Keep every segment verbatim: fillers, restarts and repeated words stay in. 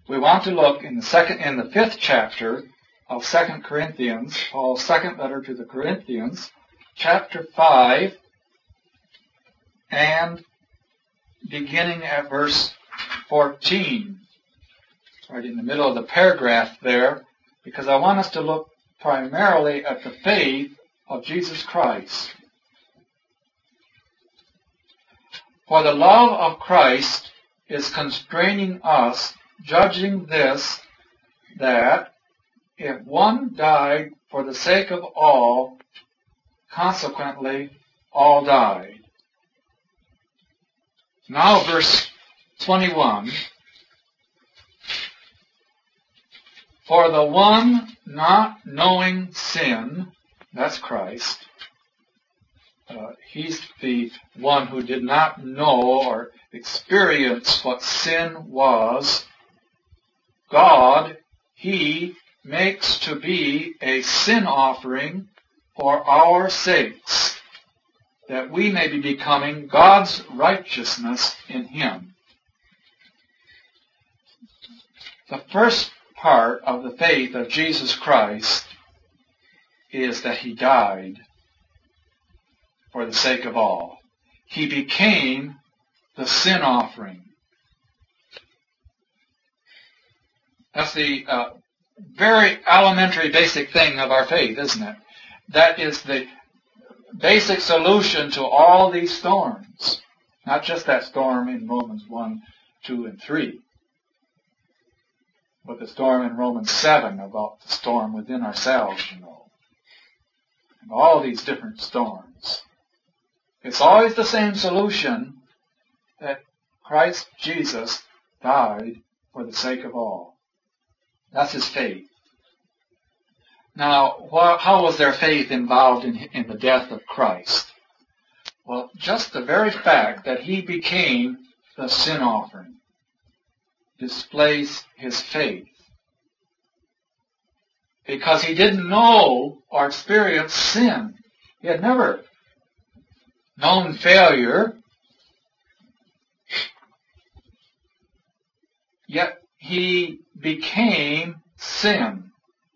we want to look in the second, in the fifth chapter of Second Corinthians, Paul's second letter to the Corinthians, chapter five, and beginning at verse fourteen, right in the middle of the paragraph there, because I want us to look primarily at the faith of Jesus Christ. For the love of Christ is constraining us, judging this, that if one died for the sake of all, consequently all died. Now verse twenty-one. For the one not knowing sin, that's Christ, uh, he's the one who did not know or experience what sin was, God, he makes to be a sin offering for our sakes, that we may be becoming God's righteousness in him. The first part of the faith of Jesus Christ is that he died for the sake of all. He became the sin offering. That's the uh, very elementary basic thing of our faith, isn't it? That is the basic solution to all these storms. Not just that storm in Romans one, two, and three, but the storm in Romans seven about the storm within ourselves, you know. And all these different storms. It's always the same solution, that Christ Jesus died for the sake of all. That's his faith. Now, wh- how was their faith involved in, in the death of Christ? Well, just the very fact that he became the sin offering displays his faith. Because he didn't know or experience sin. He had never known failure. Yet he became sin.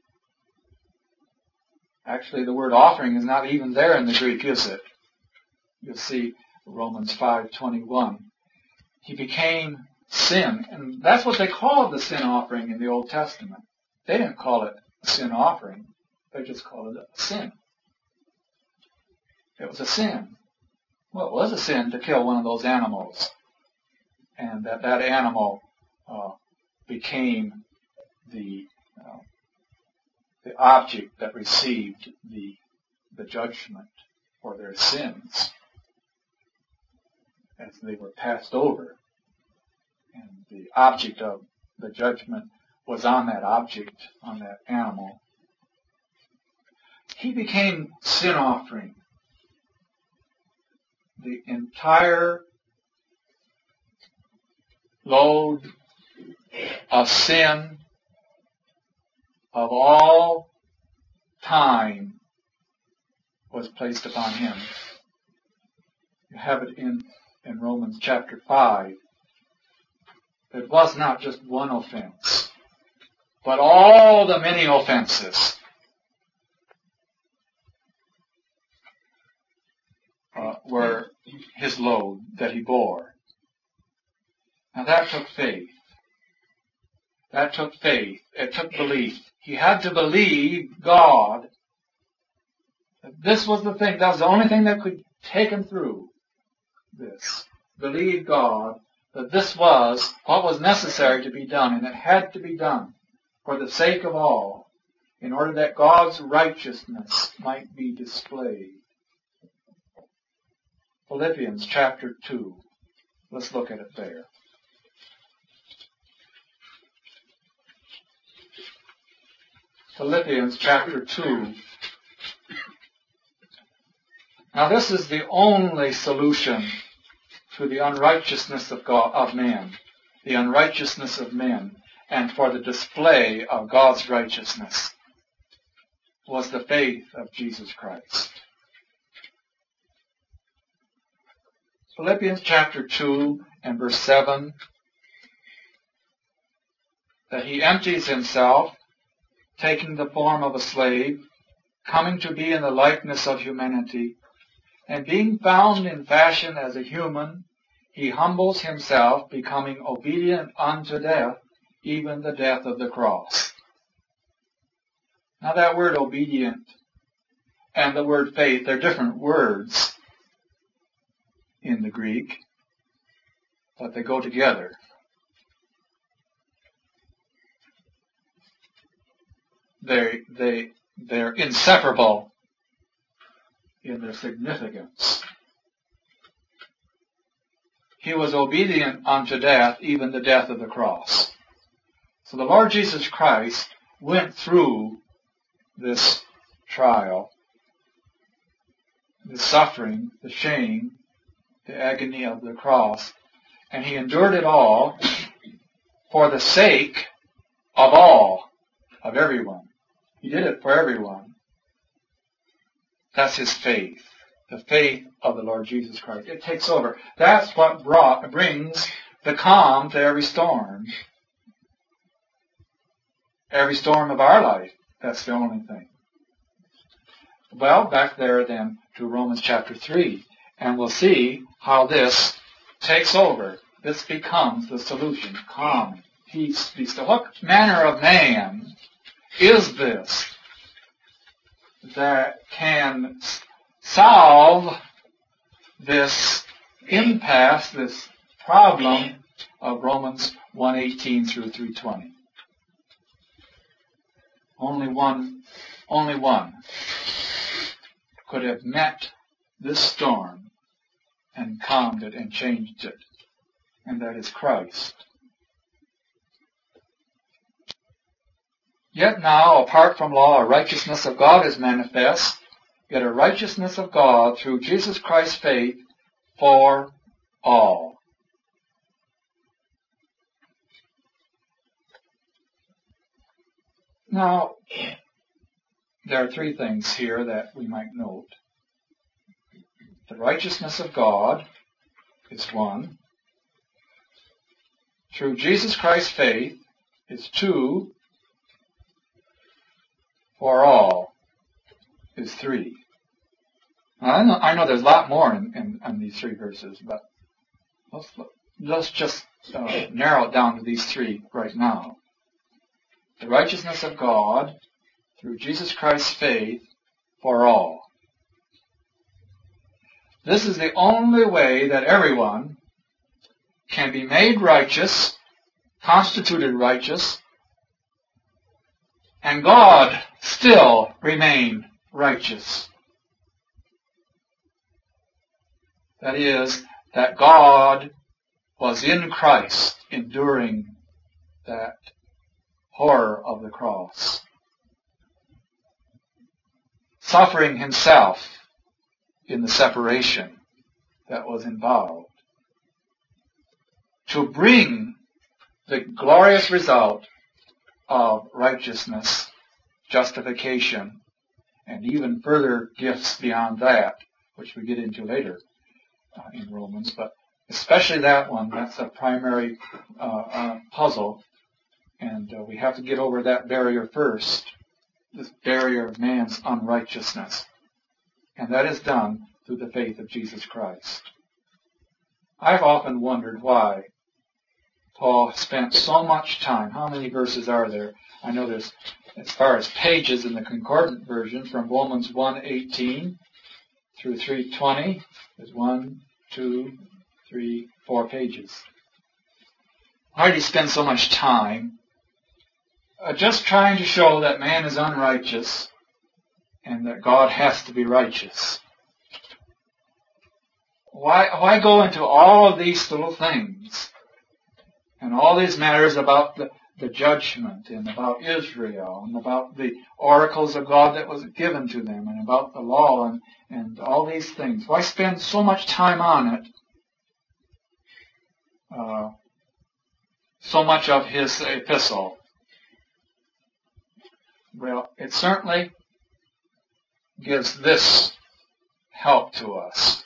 Actually, the word offering is not even there in the Greek, is it? You'll see Romans five twenty-one. He became sin. And that's what they called the sin offering in the Old Testament. They didn't call it a sin offering. They just called it a sin. It was a sin. Well, it was a sin to kill one of those animals. And that that animal uh, became the uh, the object that received the the judgment for their sins as they were passed over. And the object of the judgment was on that object, on that animal. He became sin offering. The entire load of sin of all time was placed upon him. You have it in, in Romans chapter five. It was not just one offense, but all the many offenses uh, were his load that he bore. Now that took faith. That took faith. It took belief. He had to believe God. This was the thing. That was the only thing that could take him through this. Believe God that this was what was necessary to be done, and it had to be done for the sake of all, in order that God's righteousness might be displayed. Philippians chapter two. Let's look at it there. Philippians chapter two. Now this is the only solution to the unrighteousness of God, of man, the unrighteousness of men, and for the display of God's righteousness, was the faith of Jesus Christ. Philippians chapter two and verse seven. that he empties himself, taking the form of a slave, coming to be in the likeness of humanity, and being found in fashion as a human, he humbles himself, becoming obedient unto death, even the death of the cross. Now that word obedient and the word faith, they're different words in the Greek, but they go together. They, they, they're inseparable in their significance. He was obedient unto death, even the death of the cross. So the Lord Jesus Christ went through this trial, the suffering, the shame, the agony of the cross, and he endured it all for the sake of all, of everyone. He did it for everyone. That's his faith. The faith of the Lord Jesus Christ. It takes over. That's what brought, brings the calm to every storm. Every storm of our life. That's the only thing. Well, back there then to Romans chapter three. And we'll see how this takes over. This becomes the solution. Calm, peace, be still. What manner of man is this that can solve this impasse, this problem of Romans one eighteen through three twenty? Only one, only one could have met this storm and calmed it and changed it, and that is Christ. Yet now, apart from law, a righteousness of God is manifest, yet a righteousness of God through Jesus Christ's faith for all. Now, there are three things here that we might note. The righteousness of God is one. Through Jesus Christ's faith is two. For all is three. Now, I know, I know there's a lot more in, in, in these three verses, but let's, let's just uh, narrow it down to these three right now. The righteousness of God through Jesus Christ's faith for all. This is the only way that everyone can be made righteous, constituted righteous, and God still remain righteous. That is, that God was in Christ enduring that horror of the cross, suffering himself in the separation that was involved, to bring the glorious result of righteousness, justification, and even further gifts beyond that, which we get into later uh, in Romans, but especially that one, that's a primary uh, uh, puzzle, and uh, we have to get over that barrier first, this barrier of man's unrighteousness, and that is done through the faith of Jesus Christ. I've often wondered why Paul spent so much time. How many verses are there? I know there's, as far as pages in the concordant version, from Romans one eighteen through three twenty, there's one, two, three, four pages. Why did he spend so much time uh, just trying to show that man is unrighteous and that God has to be righteous? Why, why go into all of these little things? And all these matters about the, the judgment and about Israel and about the oracles of God that was given to them and about the law and, and all these things. Why spend so much time on it? Uh, so much of his epistle. Well, it certainly gives this help to us.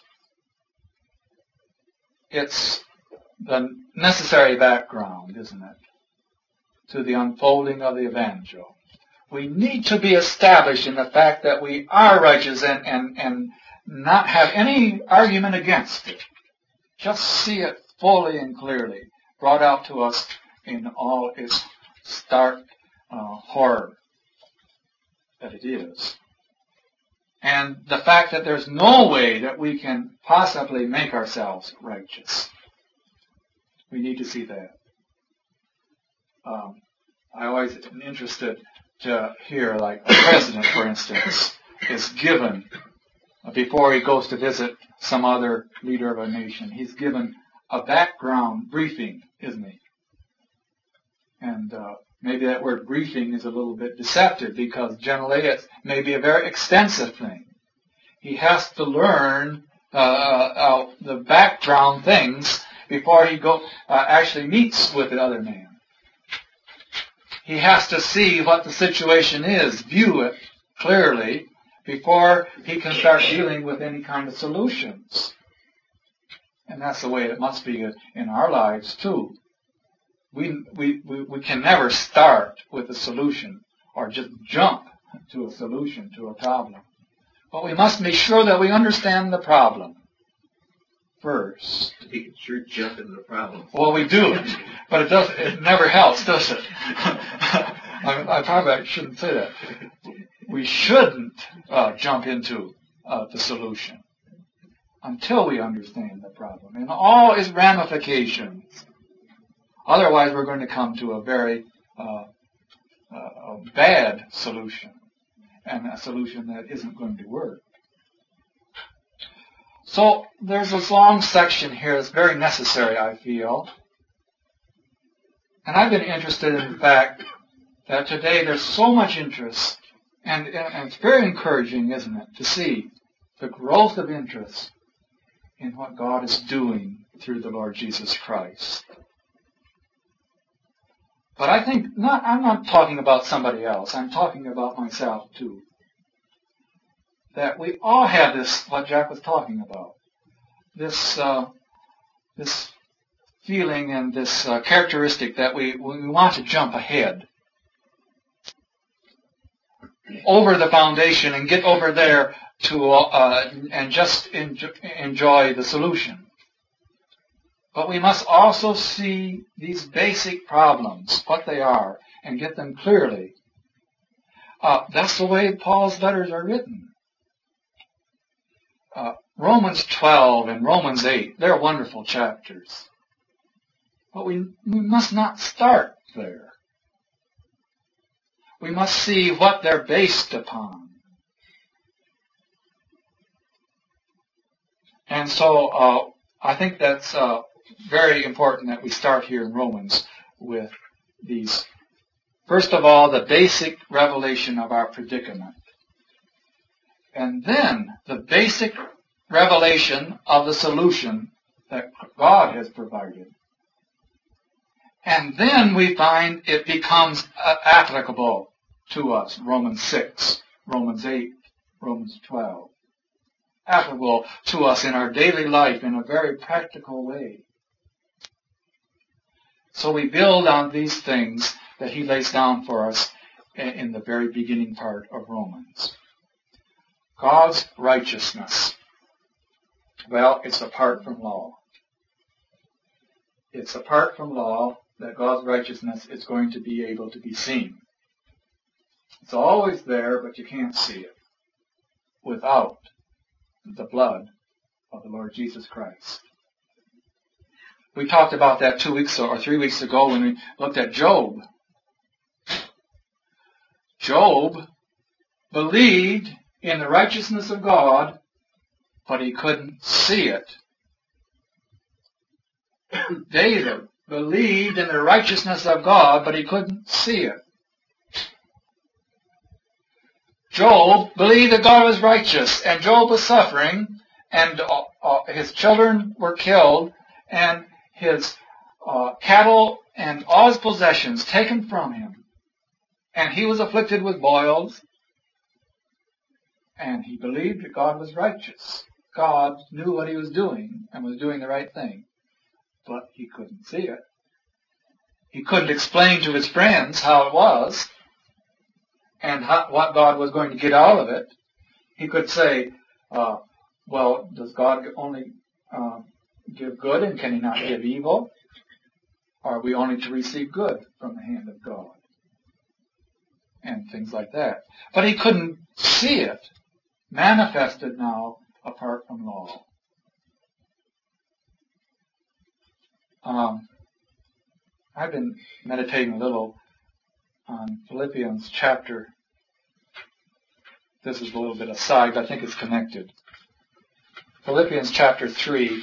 It's the necessary background, isn't it? to the unfolding of the evangel. We need to be established in the fact that we are righteous and, and, and not have any argument against it. Just see it fully and clearly brought out to us in all its stark uh, horror that it is. And the fact that there's no way that we can possibly make ourselves righteous. We need to see that. Um, I always am interested to hear, like a president, for instance, is given, before he goes to visit some other leader of a nation, he's given a background briefing, isn't he? And uh, maybe that word briefing is a little bit deceptive because generally it may be a very extensive thing. He has to learn uh, uh, the background things before he go uh, actually meets with the other man. He has to see what the situation is, view it clearly before he can start dealing with any kind of solutions. And that's the way it must be in our lives too. We, we, we, we can never start with a solution or just jump to a solution to a problem. But we must be sure that we understand the problem first. You can sure jump into the problem. Well, we do, but it does. It never helps, does it? I, I probably shouldn't say that. We shouldn't uh, jump into uh, the solution until we understand the problem and all its ramifications. Otherwise, we're going to come to a very uh, uh, a bad solution, and a solution that isn't going to work. So there's this long section here that's very necessary, I feel. And I've been interested in the fact that today there's so much interest, and, and it's very encouraging, isn't it, to see the growth of interest in what God is doing through the Lord Jesus Christ. But I think, not, I'm not talking about somebody else, I'm talking about myself too. That we all have this, what Jack was talking about, this uh, this feeling and this uh, characteristic that we, we want to jump ahead over the foundation and get over there to uh, and just enjoy, enjoy the solution. But we must also see these basic problems, what they are, and get them clearly. Uh, that's the way Paul's letters are written. Uh, Romans twelve and Romans eight, they're wonderful chapters. But we, we must not start there. We must see what they're based upon. And so uh, I think that's uh, very important that we start here in Romans with these. First of all, the basic revelation of our predicament. And then the basic revelation of the solution that God has provided. And then we find it becomes uh, applicable to us. Romans six, Romans eight, Romans twelve. Applicable to us in our daily life in a very practical way. So we build on these things that he lays down for us in the very beginning part of Romans. God's righteousness. Well, it's apart from law. It's apart from law that God's righteousness is going to be able to be seen. It's always there, but you can't see it without the blood of the Lord Jesus Christ. We talked about that two weeks or three weeks ago when we looked at Job. Job believed in the righteousness of God, but he couldn't see it. David believed in the righteousness of God, but he couldn't see it. Job believed that God was righteous, and Job was suffering, and uh, uh, his children were killed, and his uh, cattle and all his possessions taken from him. And he was afflicted with boils, and he believed that God was righteous. God knew what he was doing and was doing the right thing, but he couldn't see it. He couldn't explain to his friends how it was and how, what God was going to get out of it. He could say, uh, well, does God only uh, give good and can he not give evil? Are we only to receive good from the hand of God? And things like that. But he couldn't see it manifested now apart from law. Um, I've been meditating a little on Philippians chapter. This is a little bit aside, but I think it's connected. Philippians chapter three.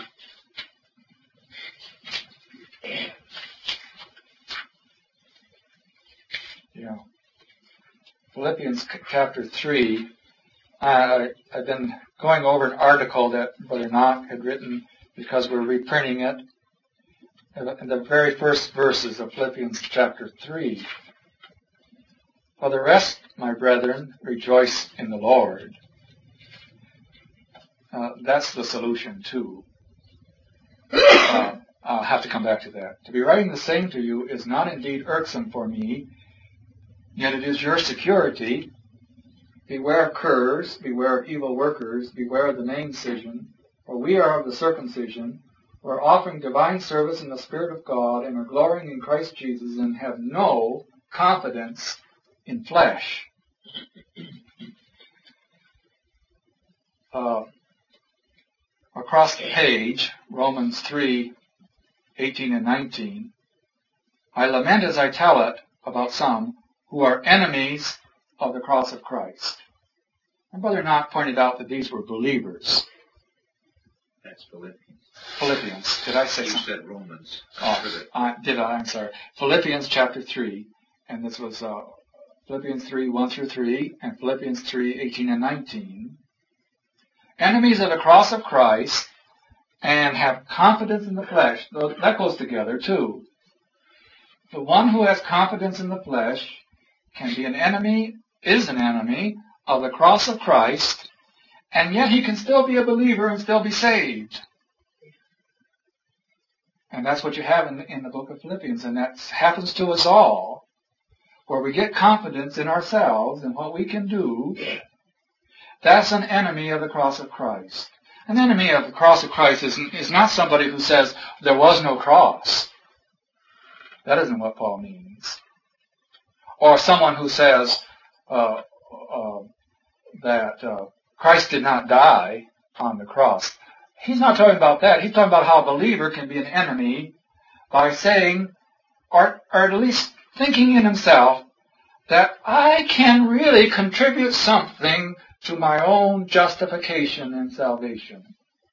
Yeah. Philippians chapter three. Uh, I've been going over an article that Brother Knock had written because we're reprinting it. In the very first verses of Philippians chapter three. For the rest, my brethren, rejoice in the Lord. Uh, that's the solution too. Uh, I'll have to come back to that. To be writing the same to you is not indeed irksome for me, yet it is your security. Beware of curs, beware of evil workers, beware of the circumcision, for we are of the circumcision. We're offering divine service in the Spirit of God and are glorying in Christ Jesus and have no confidence in flesh. Uh, across the page, Romans three, eighteen and nineteen, I lament as I tell it about some who are enemies of the cross of Christ. And Brother Knock pointed out that these were believers. That's Philippians. Philippians. Did I say you something? You said Romans. Oh, I, did I? I'm sorry. Philippians chapter three, and this was uh, Philippians three, one through three, and Philippians three, eighteen and nineteen. Enemies of the cross of Christ, and have confidence in the flesh. That goes together too. The one who has confidence in the flesh can be an enemy, is an enemy of the cross of Christ, and yet he can still be a believer and still be saved. And that's what you have in, in the book of Philippians, and that happens to us all, where we get confidence in ourselves and what we can do. That's an enemy of the cross of Christ. An enemy of the cross of Christ is, is not somebody who says there was no cross. That isn't what Paul means. Or someone who says uh, uh, that uh, Christ did not die on the cross. He's not talking about that. He's talking about how a believer can be an enemy by saying, or, or at least thinking in himself, that I can really contribute something to my own justification and salvation.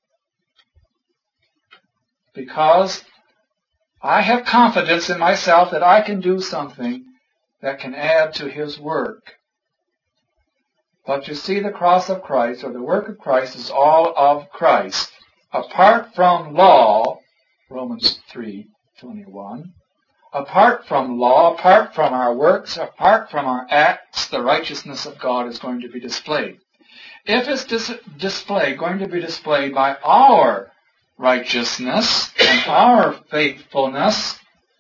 Because I have confidence in myself that I can do something that can add to his work. But you see, the cross of Christ, or the work of Christ, is all of Christ. Apart from law, Romans three twenty-one, apart from law, apart from our works, apart from our acts, the righteousness of God is going to be displayed. If it's dis- displayed, going to be displayed by our righteousness and our faithfulness,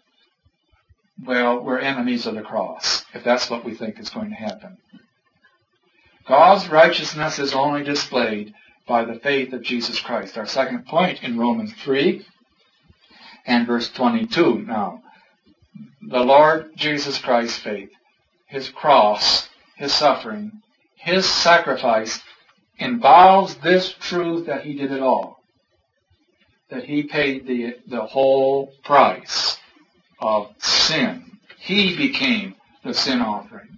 well, we're enemies of the cross, if that's what we think is going to happen. God's righteousness is only displayed by the faith of Jesus Christ. Our second point in Romans three and verse twenty-two now. The Lord Jesus Christ's faith, his cross, his suffering, his sacrifice involves this truth that he did it all. That he paid the, the whole price of sin. He became the sin offering.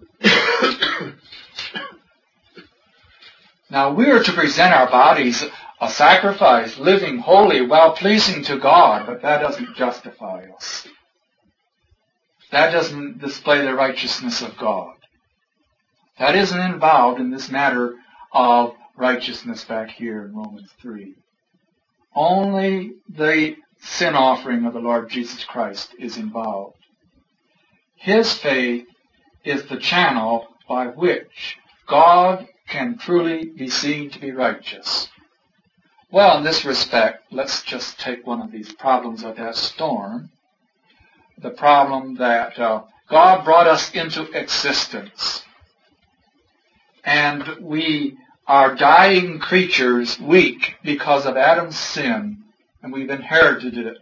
Now we are to present our bodies a sacrifice, living holy, well-pleasing to God, but that doesn't justify us. That doesn't display the righteousness of God. That isn't involved in this matter of righteousness back here in Romans three. Only the sin offering of the Lord Jesus Christ is involved. His faith is the channel by which God can truly be seen to be righteous. Well, in this respect, let's just take one of these problems of that storm. the problem that uh, God brought us into existence, and we are dying creatures, weak because of Adam's sin, and we've inherited it.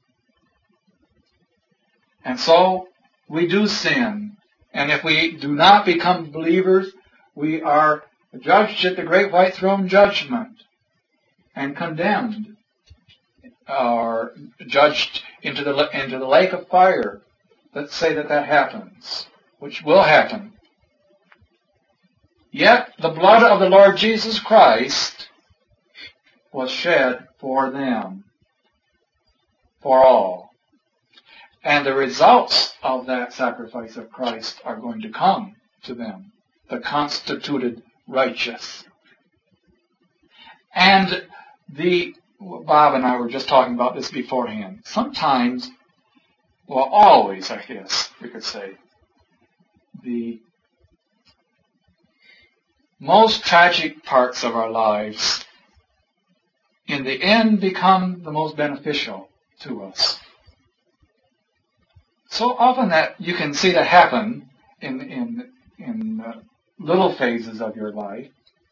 And so we do sin, and if we do not become believers, we are judged at the great white throne judgment and condemned, or judged into the into the lake of fire. Let's say that that happens, which will happen. Yet the blood of the Lord Jesus Christ was shed for them, for all. And the results of that sacrifice of Christ are going to come to them, the constituted righteous. And the, Bob and I were just talking about this beforehand. Sometimes, well, always, I guess we could say, the most tragic parts of our lives in the end become the most beneficial to us. So often that you can see that happen in in in uh, little phases of your life.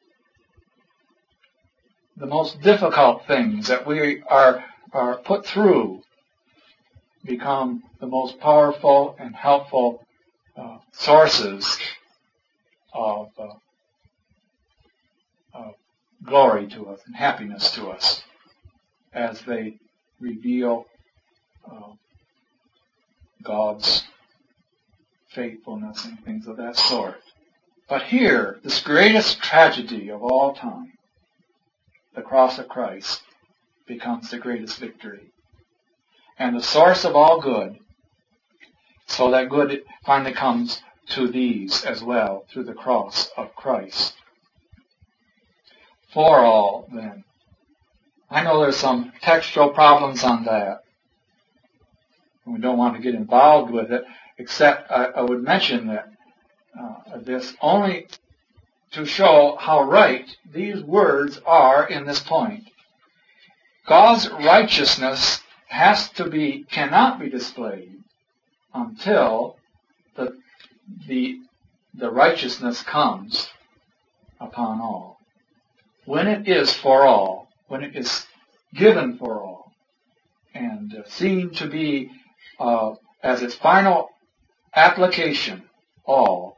The most difficult things that we are are put through become the most powerful and helpful uh, sources of, uh, of glory to us and happiness to us as they reveal uh, God's faithfulness and things of that sort. But here, this greatest tragedy of all time, the cross of Christ, becomes the greatest victory and the source of all good, so that good finally comes to these as well through the cross of Christ. For all, then. I know there's some textual problems on that. We don't want to get involved with it, except I, I would mention that uh, this only to show how right these words are in this point. God's righteousness has to be, cannot be displayed until the, the, the righteousness comes upon all. When it is for all, when it is given for all, and uh, seen to be uh, as its final application, all,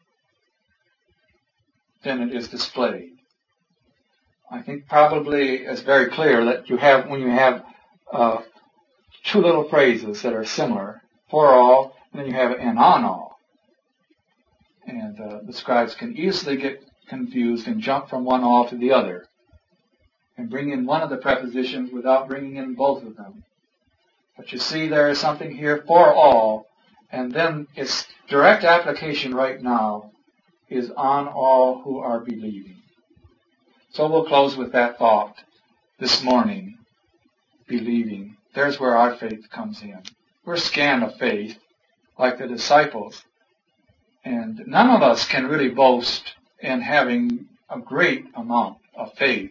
then it is displayed. I think probably it's very clear that you have, when you have uh, two little phrases that are similar, for all, and then you have and on all. And uh, the scribes can easily get confused and jump from one all to the other and bring in one of the prepositions without bringing in both of them. But you see there is something here for all, and then its direct application right now is on all who are believing. So we'll close with that thought this morning. Believing. There's where our faith comes in. We're scant of faith, like the disciples. And none of us can really boast in having a great amount of faith.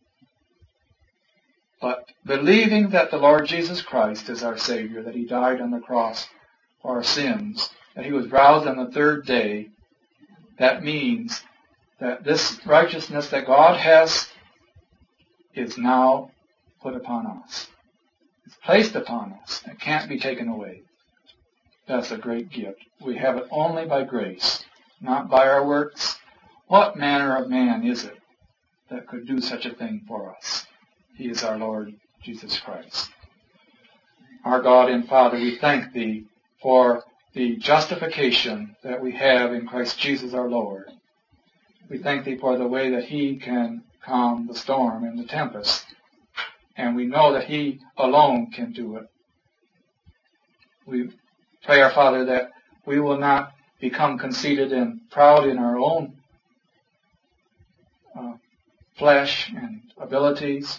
But believing that the Lord Jesus Christ is our Savior, that He died on the cross for our sins, that He was roused on the third day, that means that this righteousness that God has is now put upon us. It's placed upon us. It can't be taken away. That's a great gift. We have it only by grace, not by our works. What manner of man is it that could do such a thing for us? He is our Lord Jesus Christ. Our God and Father, we thank Thee for the justification that we have in Christ Jesus our Lord. We thank Thee for the way that He can calm the storm and the tempest. And we know that He alone can do it. We pray, our Father, that we will not become conceited and proud in our own uh, flesh and abilities,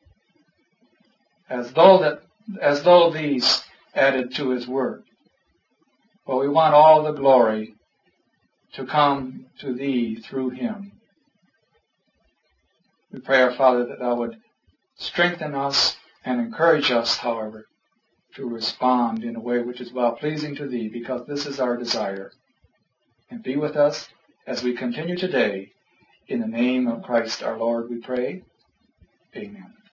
as though that, as though these added to His work. But we want all the glory to come to Thee through Him. We pray, our Father, that Thou would strengthen us and encourage us, however, to respond in a way which is well-pleasing to Thee, because this is our desire. And be with us as we continue today. In the name of Christ our Lord we pray. Amen.